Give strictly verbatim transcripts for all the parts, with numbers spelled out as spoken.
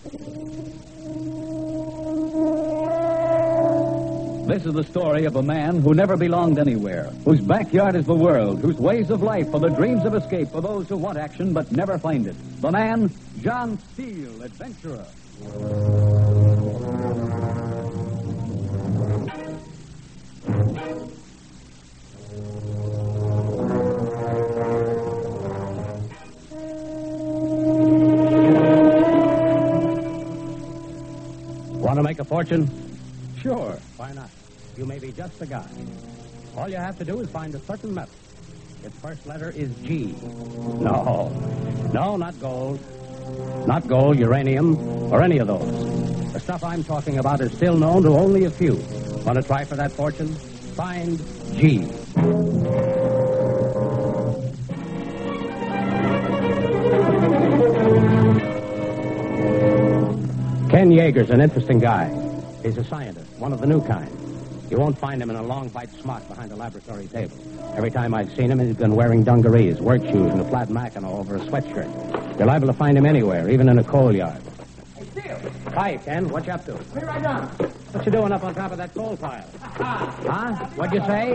This is the story of a man who never belonged anywhere, whose backyard is the world, whose ways of life are the dreams of escape for those who want action but never find it. The man, John Steele, adventurer. Want to make a fortune? Sure. Why not? You may be just the guy. All you have to do is find a certain metal. Its first letter is G. No. No, not gold. Not gold, uranium, or any of those. The stuff I'm talking about is still known to only a few. Want to try for that fortune? Find G. Ken Yeager's an interesting guy. He's a scientist, one of the new kind. You won't find him in a long white smock behind a laboratory table. Every time I've seen him, he's been wearing dungarees, work shoes, and a flat mackinaw over a sweatshirt. You're liable to find him anywhere, even in a coal yard. Hey, Steele. Hi, Ken. What you up to? Be right down. What you doing up on top of that coal pile? Huh? What'd you say?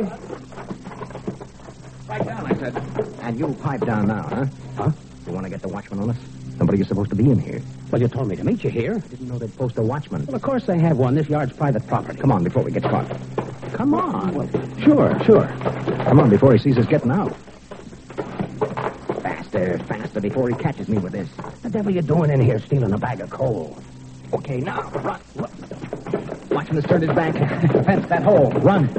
Right down, I said. And you pipe down now, huh? Huh? You want to get the watchman on us? Somebody is supposed to be in here. Well, you told me to meet you here. I didn't know they'd post a watchman. Well, of course they have one. This yard's private property. Come on, before we get caught. Come on. Well, sure, sure. Come on, before he sees us getting out. Faster, faster, before he catches me with this. What the devil are you doing in here stealing a bag of coal? Okay, now, run. run. Watchman has turned his back. Fence that hole. Run.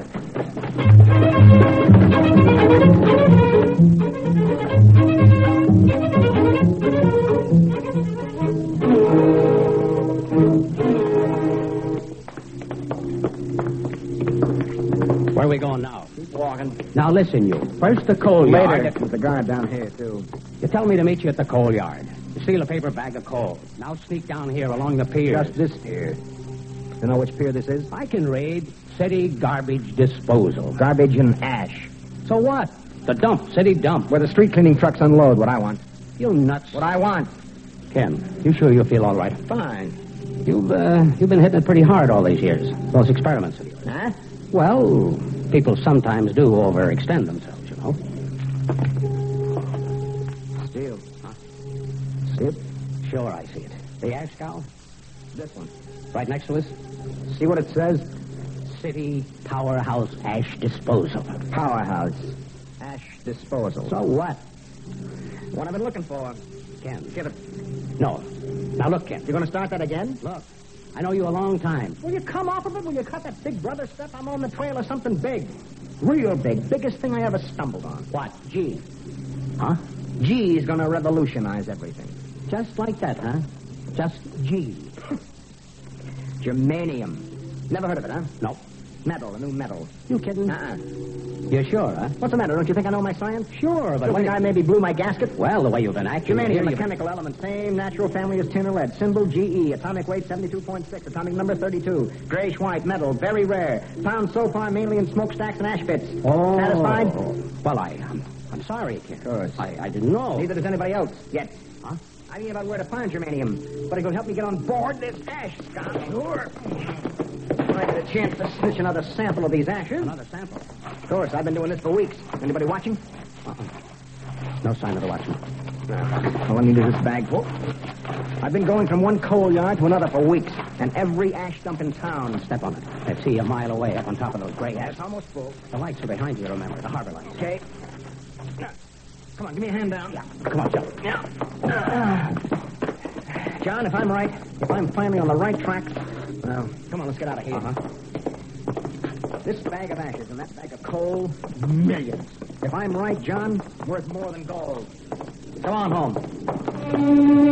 Where are we going now? Keep walking. Now, listen, you. First the coal Later. yard. There's the guard down here, too. You tell me to meet you at the coal yard. You steal a paper bag of coal. Now sneak down here along the pier. Just this pier. You know which pier this is? I can read City Garbage Disposal. Garbage and ash. So what? The dump, city dump. Where the street cleaning trucks unload. What I want. You nuts. What I want. Ken, you sure you'll feel all right? Fine. You've, uh, you've been hitting it pretty hard all these years. Those experiments of yours. Huh? Well, people sometimes do overextend themselves, you know. Steele. Huh? See it? Sure, I see it. The ash cow? This one. Right next to us? See what it says? City Powerhouse Ash Disposal. Powerhouse. Ash disposal. So what? What I've been looking for. Ken. Give it. No. Now look, Ken. You going to start that again? Look. I know you a long time. Will you come off of it? Will you cut that big brother step? I'm on the trail of something big. Real big. Biggest thing I ever stumbled on. What? G. Huh? G is going to revolutionize everything. Just like that, huh? Just G. Germanium. Never heard of it, huh? No. Metal, a new metal. You kidding? Uh-uh. You're sure, huh? What's the matter? Don't you think I know my science? Sure, but You when think I maybe blew my gasket? Well, the way you've been acting... Germanium, here, a you've- chemical element, same natural family as tin or lead. Symbol G E, atomic weight seventy-two point six, atomic number thirty-two. Grayish white, metal, very rare. Found so far mainly in smokestacks and ash pits. Oh. Satisfied? Well, I, I'm, I'm sorry, Ken. Of course. I, I didn't know. Neither does anybody else, yet. Huh? I mean about where to find germanium, but it will help me get on board this ash scout. Sure. When I get a chance to snitch another sample of these ashes. Another sample. Of course, I've been doing this for weeks. Anybody watching? Uh-uh. No sign of the watchman. All I need is this bag full. I've been going from one coal yard to another for weeks, and every ash dump in town. Step on it. I see you a mile away up on top of those gray ash. It's almost full. The lights are behind you, remember, the harbor lights. Okay. Come on, give me a hand down. Yeah. Come on, Joe. Now, uh, John, if I'm right, if I'm finally on the right track, well, come on, let's get out of here. Uh-huh. This bag of ashes and that bag of coal, millions. If I'm right, John, worth more than gold. Come on home.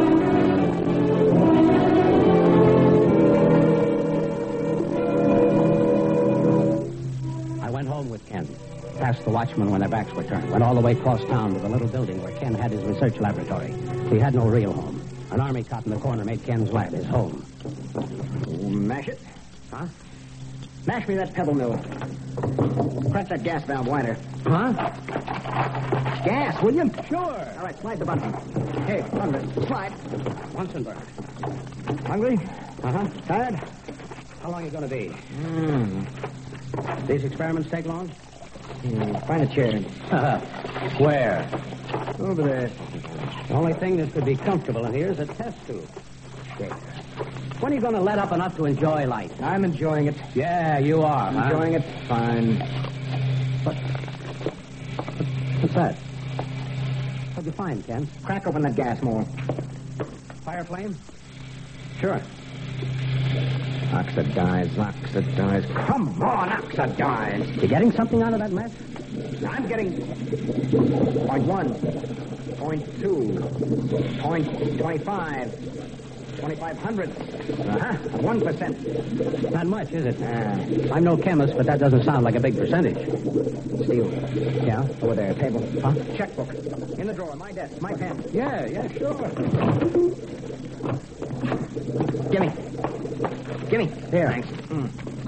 I went home with Ken. Past the watchman when their backs were turned. Went all the way across town to the little building where Ken had his research laboratory. He had no real home. An army cop in the corner made Ken's lab his home. Mash it. Huh? Mash me that pebble mill. Crack that gas valve wider. Huh? Gas, will you? Sure. All right, slide the button. Okay. Hey, thunder. Slide. Bunsenberg. Hungry? Uh-huh. Tired? How long are you going to be? Mm. These experiments take long? Mm, find a chair. Where? Over there. The only thing that could be comfortable in here is a test tube. Chair. When are you going to let up enough to enjoy life? I'm enjoying it. Yeah, you are. huh? Enjoying it? Fine. What? What's that? What'd you find, Ken? Crack open that gas more. Fire flame? Sure. Oxidize, oxidize. Come on, oxidize. You getting something out of that mess? I'm getting point one, point two, point twenty-five, twenty-five hundredths. Uh-huh. One percent. Not much, is it? Uh, I'm no chemist, but that doesn't sound like a big percentage. Steel. Yeah? Over there, table. Huh? Checkbook. In the drawer, my desk, my pen. Yeah, yeah, sure. Gimme. Gimme. Here. Thanks. Mm.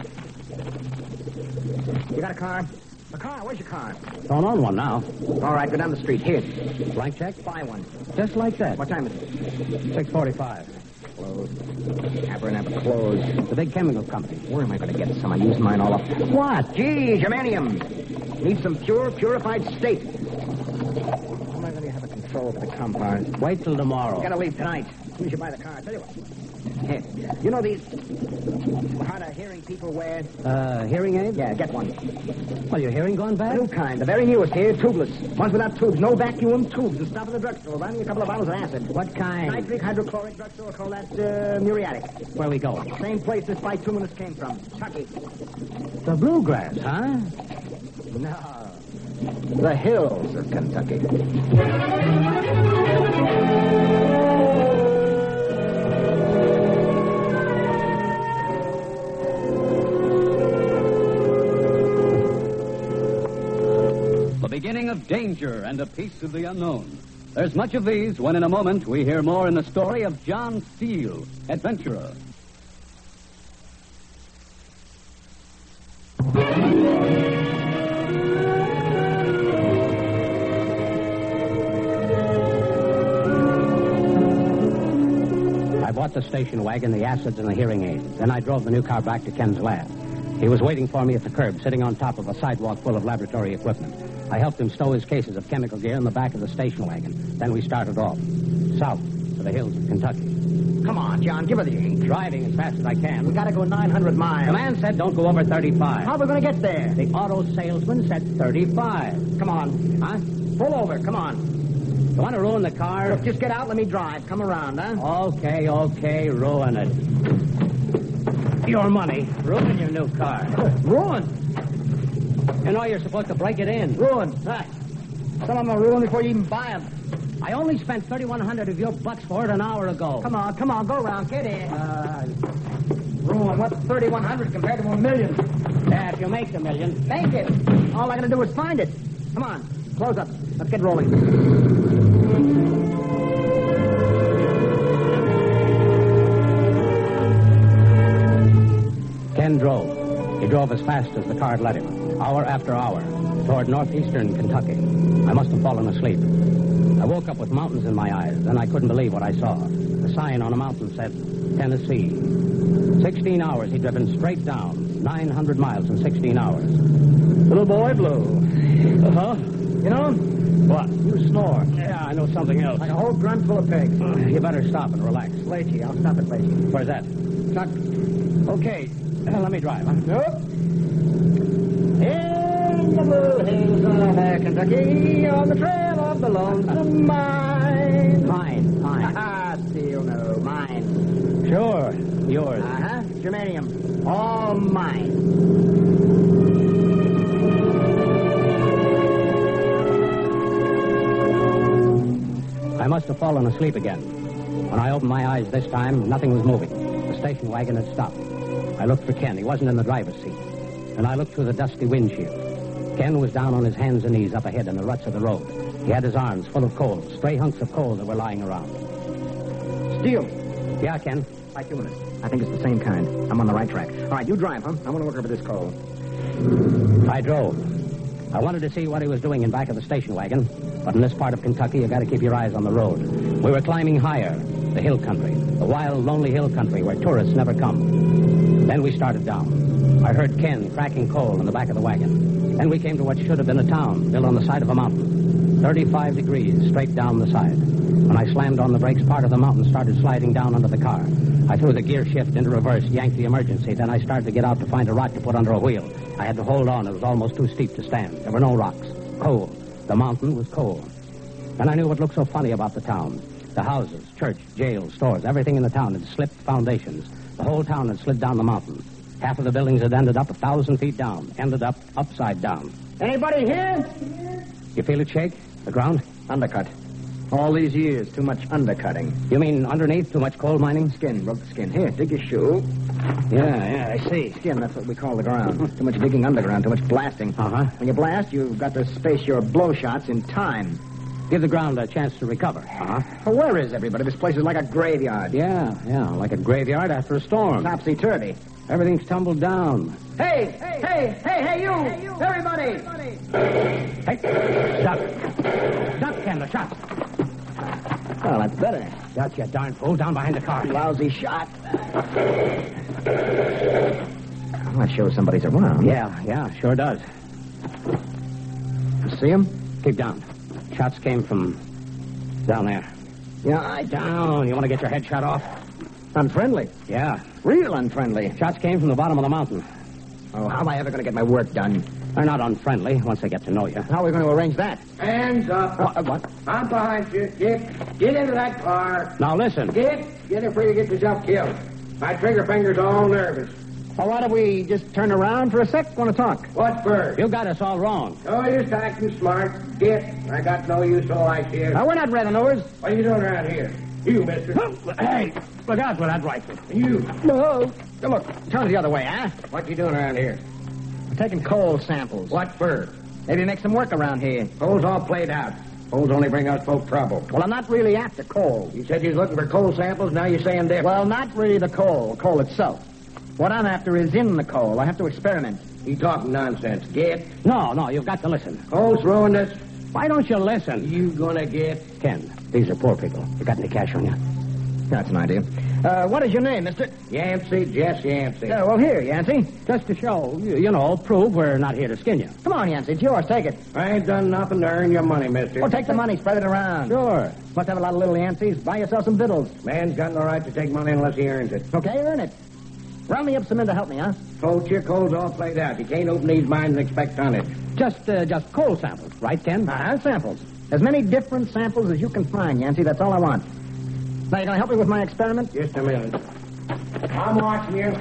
You got a car? A car? Where's your car? Don't own one now. All right, go down the street. Here. Blank check? Buy one. Just like that. What time is it? six forty-five. Closed. Abernathy closed. The big chemical company. Where am I going to get some? I used mine all up. What? Gee, germanium. Need some pure, purified state. How am I going to have a control for the compound? Wait till tomorrow. Got to leave tonight. We should buy the car. I'll tell you what. Here. You know these hard of hearing people wear? Uh, hearing aid? Yeah, get one. Well, your hearing gone The bad? new kind, the very newest here, tubeless. Ones without tubes, no vacuum tubes. And stop at the drugstore. Buy me a couple of bottles of acid. What kind? Nitric hydrochloric drugstore, call that uh, muriatic. Where we going? Same place this bituminous came from. Kentucky. The bluegrass, huh? No. The hills of Kentucky. The beginning of danger and a piece of the unknown. There's much of these when in a moment we hear more in the story of John Steele, adventurer. I bought the station wagon, the acids, and the hearing aids. Then I drove the new car back to Ken's lab. He was waiting for me at the curb, sitting on top of a sidewalk full of laboratory equipment. I helped him stow his cases of chemical gear in the back of the station wagon. Then we started off, south to the hills of Kentucky. Come on, John, give her the ink. Driving as fast as I can. We gotta go nine hundred miles. The man said don't go over thirty-five. How are we gonna get there? The auto salesman said thirty-five. Come on. Huh? Pull over, come on. You want to ruin the car? Look, just get out, let me drive. Come around, huh? Okay, okay, ruin it. Your money. Ruin your new car. Ruin. You know you're supposed to break it in. Ruin. Right. Some of them are ruined before you even buy them. I only spent thirty-one hundred of your bucks for it an hour ago. Come on, come on, go around, get in. Uh, ruin. What's thirty-one hundred compared to a million? Yeah, if you make the million. Make it. All I gotta do is find it. Come on, close up. Let's get rolling. Ken drove. He drove as fast as the car let him, hour after hour, toward northeastern Kentucky. I must have fallen asleep. I woke up with mountains in my eyes, and I couldn't believe what I saw. The sign on a mountain said, Tennessee. Sixteen hours he'd driven straight down, nine hundred miles in sixteen hours. Little boy blue. Uh-huh. You know, What? you snore. Yeah, I know something else. Like a whole grunt full of pigs. You better stop and relax. Leachy, I'll stop it, Leachy. Where's that? Tuck. Okay, uh, let me drive, huh? Nope. In the blue hills of Kentucky, on the trail of the lonesome mine. Mine, mine. Ah, still no, mine. Sure, yours. Uh-huh, germanium. All mine. I must have fallen asleep again. When I opened my eyes this time, nothing was moving. The station wagon had stopped. I looked for Ken. He wasn't in the driver's seat. And I looked through the dusty windshield. Ken was down on his hands and knees up ahead in the ruts of the road. He had his arms full of coal, stray hunks of coal that were lying around. Steel. Yeah, Ken? Bituminous. I think it's the same kind. I'm on the right track. All right, you drive, huh? I want to look over this coal. I drove. I wanted to see what he was doing in back of the station wagon, but in this part of Kentucky, you got to keep your eyes on the road. We were climbing higher, the hill country, the wild, lonely hill country where tourists never come. Then we started down. I heard Ken cracking coal in the back of the wagon. Then we came to what should have been a town built on the side of a mountain. thirty-five degrees straight down the side. When I slammed on the brakes, part of the mountain started sliding down under the car. I threw the gear shift into reverse, yanked the emergency. Then I started to get out to find a rock to put under a wheel. I had to hold on. It was almost too steep to stand. There were no rocks. Coal. The mountain was coal. And I knew what looked so funny about the town. The houses, church, jails, stores, everything in the town had slipped foundations. The whole town had slid down the mountain. Half of the buildings had ended up a thousand feet down, ended up upside down. Anybody here? You feel it shake? The ground? Undercut. All these years, too much undercutting. You mean underneath, too much coal mining? Skin, broke the skin. Here, dig your shoe. Yeah, yeah, I see. Skin, that's what we call the ground. Too much digging underground, too much blasting. Uh-huh. When you blast, you've got to space your blow shots in time. Give the ground a chance to recover. Uh-huh. Well, where is everybody? This place is like a graveyard. Yeah, yeah, like a graveyard after a storm. Topsy-turvy. Everything's tumbled down. Hey, hey, hey, hey, hey, you! Hey, you. Everybody! Hey, duck. Duck, Ken, the shot. Oh, that's better. Duck, you darn fool, down behind the car. Lousy shot. That shows somebody's around. Yeah, yeah, sure does. You see him? Keep down. Shots came from down there. Yeah, I... Down. You want to get your head shot off? Unfriendly. Yeah. Real unfriendly. Shots came from the bottom of the mountain. Oh, how am I ever going to get my work done? They're not unfriendly once they get to know you. How are we going to arrange that? Hands up. Uh, what? I'm behind you. Get, get into that car. Now listen. Get, get it before you get yourself killed. My trigger finger's all nervous. Well, why don't we just turn around for a sec? Want to talk? What first? You got us all wrong. No use acting smart. Get. I got no use all I here. Now, we're not revenuers. What are you doing around here? You, mister. Hey, look out for that rifle. You. No. Now, look, turn the other way, huh? What you doing around here? We're taking coal samples. What for? Maybe make some work around here. Coal's all played out. Coals only bring us folk trouble. Well, I'm not really after coal. You said you was looking for coal samples, now you're saying different. Well, not really the coal, coal itself. What I'm after is in the coal. I have to experiment. You talking nonsense. Get. No, no, you've got to listen. Coal's ruined us. Why don't you listen? You gonna get? Ken, these are poor people. You got any cash on you? That's an idea. Uh, what is your name, mister? Yancey, Jess Yancey. Yeah, well, here, Yancey. Just to show, you, you know, prove we're not here to skin you. Come on, Yancey. It's yours. Take it. I ain't done nothing to earn your money, mister. Well, take the money. Spread it around. Sure. Must have a lot of little Yanceys. Buy yourself some victuals. Man's got no right to take money unless he earns it. Okay, earn it. Round me up some men to help me, huh? Coach, your coal's all played out. You can't open these mines and expect tonnage. Just, uh, just coal samples, right, Ken? Uh-huh, samples. As many different samples as you can find, Yancey. That's all I want. Now, you going to help me with my experiment? Just a minute. I'm watching you.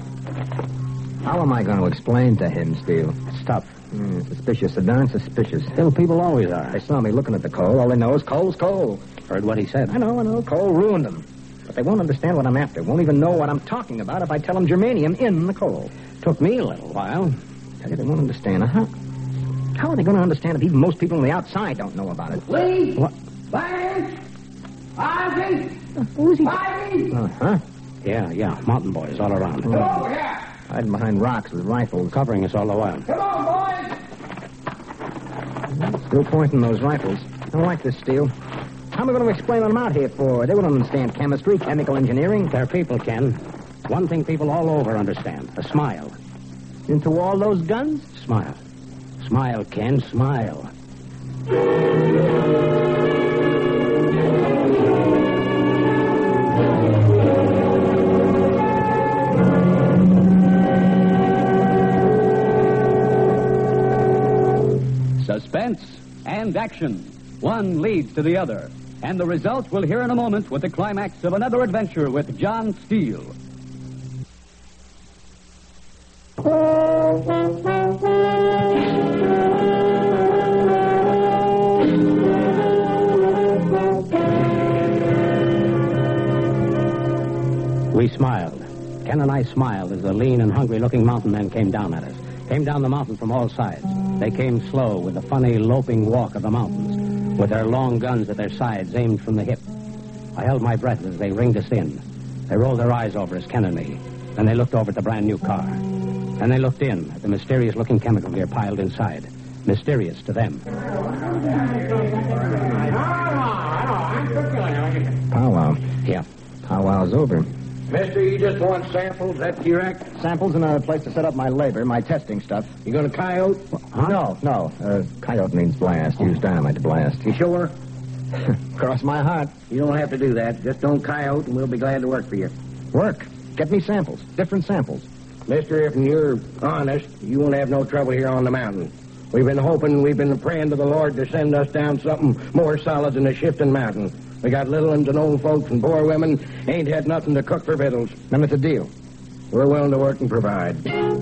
How am I going to explain to him, Steele? It's tough. Mm, suspicious, so darn suspicious. Still, people always are. They saw me looking at the coal. All they know is coal's coal. Heard what he said. I know, I know. Coal ruined them. But they won't understand what I'm after. Won't even know what I'm talking about if I tell them germanium in the coal. Took me a little while. Tell you, they won't understand. How, how are they going to understand if even most people on the outside don't know about it? Lee! What? Lance! Ozzy! Who's he? Ivy! Uh-huh. Yeah, yeah, mountain boys all around. Come over here! Hiding behind rocks with rifles. Covering us all the while. Come on, boys! Still pointing those rifles. I don't like this, Steele. How am I going to explain what I'm out here for? They wouldn't understand chemistry, chemical engineering. They're people, Ken. One thing people all over understand. A smile. Into all those guns? Smile. Smile, Ken, smile. Suspense and action. One leads to the other. And the result we'll hear in a moment with the climax of another adventure with John Steele. We smiled. Ken and I smiled as the lean and hungry-looking mountain men came down at us. Came down the mountain from all sides. They came slow with the funny loping walk of the mountains, with their long guns at their sides aimed from the hip. I held my breath as they ringed us in. They rolled their eyes over us, Ken and me. Then they looked over at the brand-new car. Then they looked in at the mysterious-looking chemical gear piled inside. mysterious to them. Powwow. Yeah. Powwow's over. Mister, you just want samples, that's correct? Samples and a place to set up my labor, my testing stuff. You gonna coyote? Huh? No, no. Uh, coyote means blast. Use dynamite to blast. You sure? Cross my heart. You don't have to do that. Just don't coyote and we'll be glad to work for you. Work. Get me samples. Different samples. Mister, if you're honest, you won't have no trouble here on the mountain. We've been hoping, we've been praying to the Lord to send us down something more solid than a shifting mountain. We got little ones and old folks and poor women, ain't had nothing to cook for victuals. Then it's a deal. We're willing to work and provide.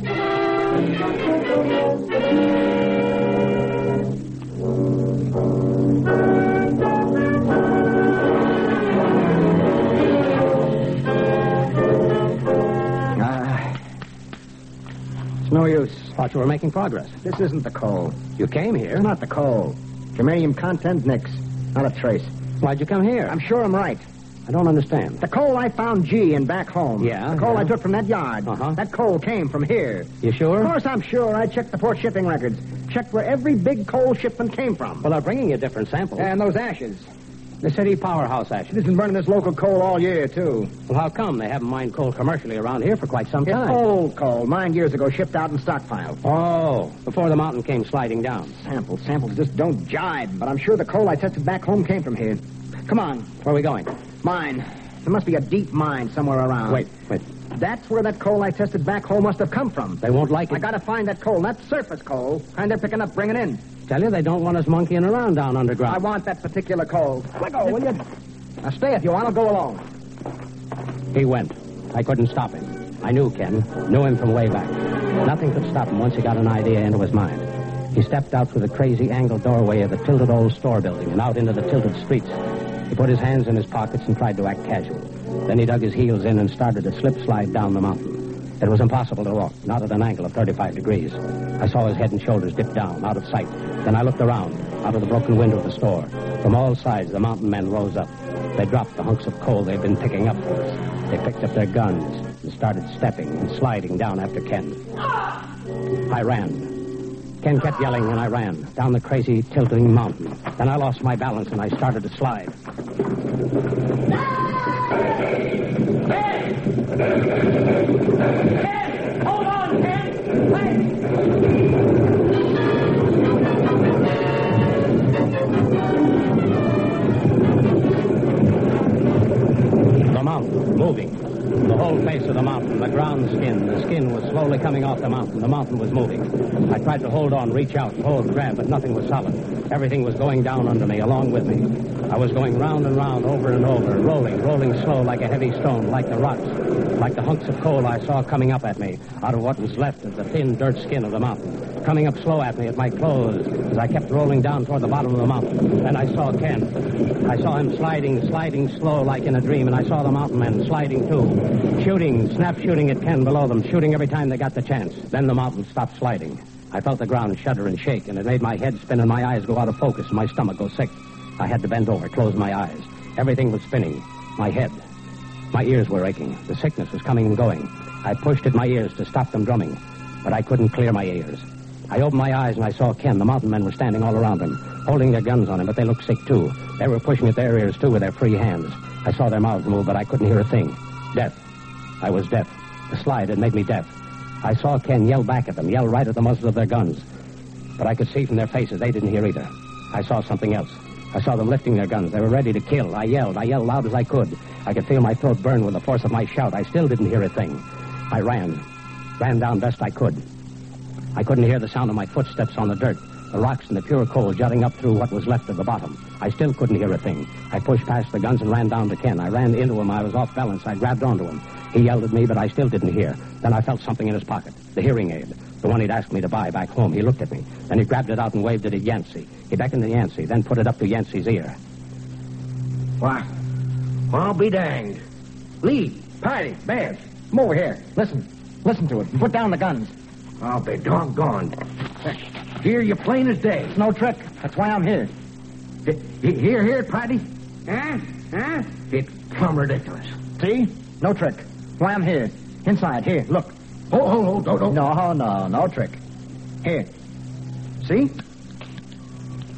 Ah. It's no use. Thought you were making progress. This isn't the coal. You came here. It's not the coal. Germanium content, nix. Not a trace. Why'd you come here? I'm sure I'm right. I don't understand. The coal I found G in back home. Yeah, The coal yeah. I took from that yard. Uh-huh. That coal came from here. You sure? Of course I'm sure. I checked the port shipping records. Checked where every big coal shipment came from. Well, they're bringing you different samples. And those ashes. The city powerhouse ashes. It isn't burning this local coal all year, too. Well, how come? They haven't mined coal commercially around here for quite some It's time. old coal, mined years ago, shipped out and stockpiled. Oh, before the mountain came sliding down. Samples, samples just don't jibe, but I'm sure the coal I tested back home came from here. Come on. Where are we going? Mine. There must be a deep mine somewhere around. Wait, wait. That's where that coal I tested back home must have come from. They won't like it. I gotta find that coal, not surface coal. Kind they're picking up, bringing in. Tell you, they don't want us monkeying around down underground. I want that particular coal. Let go, will you? Now stay with you. I'll go along. He went. I couldn't stop him. I knew Ken. Knew him from way back. Nothing could stop him once he got an idea into his mind. He stepped out through the crazy angled doorway of the tilted old store building and out into the tilted streets. He put his hands in his pockets and tried to act casual. Then he dug his heels in and started to slip slide down the mountain. It was impossible to walk, not at an angle of thirty-five degrees. I saw his head and shoulders dip down, out of sight. Then I looked around, out of the broken window of the store. From all sides, the mountain men rose up. They dropped the hunks of coal they'd been picking up for us. They picked up their guns and started stepping and sliding down after Ken. I ran. Ken kept yelling, and I ran down the crazy, tilting mountain. Then I lost my balance, and I started to slide. Ken! Hold on, Ken! Hey! The mountain, moving. The whole face of the mountain, the ground skin. The skin was slowly coming off the mountain. The mountain was moving. I tried to hold on, reach out, hold, grab, but nothing was solid. Everything was going down under me, along with me. I was going round and round, over and over, rolling, rolling slow like a heavy stone, like the rocks, like the hunks of coal I saw coming up at me out of what was left of the thin dirt skin of the mountain, coming up slow at me at my clothes as I kept rolling down toward the bottom of the mountain. Then I saw Ken. I saw him sliding, sliding slow like in a dream, and I saw the mountain men sliding too, shooting, snap shooting at Ken below them, shooting every time they got the chance. Then the mountain stopped sliding. I felt the ground shudder and shake, and it made my head spin and my eyes go out of focus and my stomach go sick. I had to bend over, close my eyes. Everything was spinning. My head. My ears were aching. The sickness was coming and going. I pushed at my ears to stop them drumming, but I couldn't clear my ears. I opened my eyes and I saw Ken. The mountain men were standing all around him, holding their guns on him, but they looked sick too. They were pushing at their ears too with their free hands. I saw their mouths move, but I couldn't hear a thing. Deaf. I was deaf. The slide had made me deaf. I saw Ken yell back at them, yell right at the muzzles of their guns. But I could see from their faces they didn't hear either. I saw something else. I saw them lifting their guns. They were ready to kill. I yelled. I yelled loud as I could. I could feel my throat burn with the force of my shout. I still didn't hear a thing. I ran. Ran down best I could. I couldn't hear the sound of my footsteps on the dirt, the rocks and the pure coal jutting up through what was left of the bottom. I still couldn't hear a thing. I pushed past the guns and ran down to Ken. I ran into him. I was off balance. I grabbed onto him. He yelled at me, but I still didn't hear. Then I felt something in his pocket, the hearing aid, the one he'd asked me to buy back home. He looked at me. Then he grabbed it out and waved it at Yancey. He beckoned to Yancey, then put it up to Yancey's ear. Why, I'll be danged. Lee, Patty, Vance, come over here. Listen. Listen to it. And put down the guns. I'll be doggone. Hear you plain as day. It's no trick. That's why I'm here. He- Hear, hear, Patty? Huh? Huh? It's plumb ridiculous. See? No trick. Why I'm here. Inside. Here. Look. Oh, oh, oh, don't, don't. No, no, no trick. Here. See?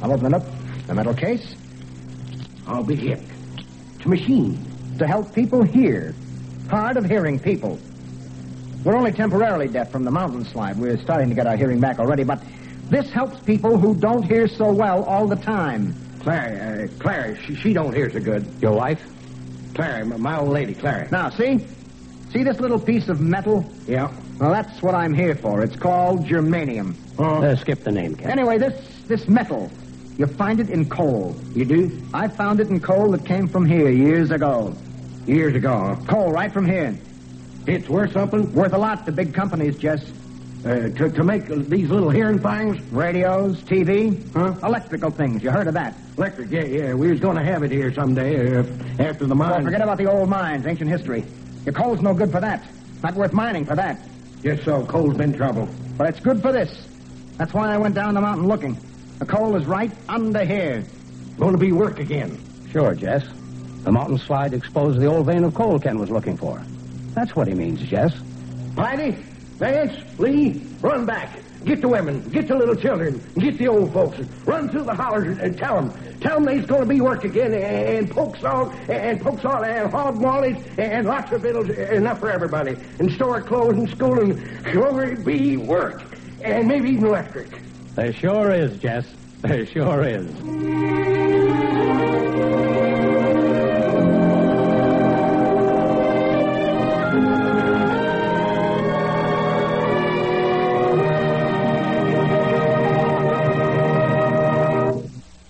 I'm opening up the metal case I'll be hit. It's a machine. to help people hear. Hard of hearing people. We're only temporarily deaf from the mountain slide. We're starting to get our hearing back already, but this helps people who don't hear so well all the time. Clary, uh, Clary, she, she don't hear so good. Your wife? Clary, my, my old lady, Clary. Now, see? See this little piece of metal? Yeah. Well, that's what I'm here for. It's called germanium. Oh, Uh, skip the name, Ken. Anyway, this this metal, you find it in coal. you do? I found it in coal that came from here years ago. Years ago, huh? Coal right from here. It's worth something? Worth a lot to big companies, Jess. Uh, to, to make these little hearing things? Radios, T V, Huh? electrical things. You heard of that? Electric, yeah, yeah. We was going to have it here someday uh, after the Well, mine. forget about the old mines, ancient history. Your coal's no good for that. Not worth mining for that. Yes, so. Coal's been trouble. But it's good for this. That's why I went down the mountain looking. The coal is right under here. Going to be work again. Sure, Jess. The mountain slide exposed the old vein of coal Ken was looking for. That's what he means, Jess. Heidi, Vance, Lee, run back. Get the women, get the little children, get the old folks. Run through the hollers and tell them. Tell them there's going to be work again, and poke salt, and poke salt, and hog mollies, and lots of victuals, enough for everybody. And store clothes and school, and sure be work. And maybe even electric. There sure is, Jess. There sure is.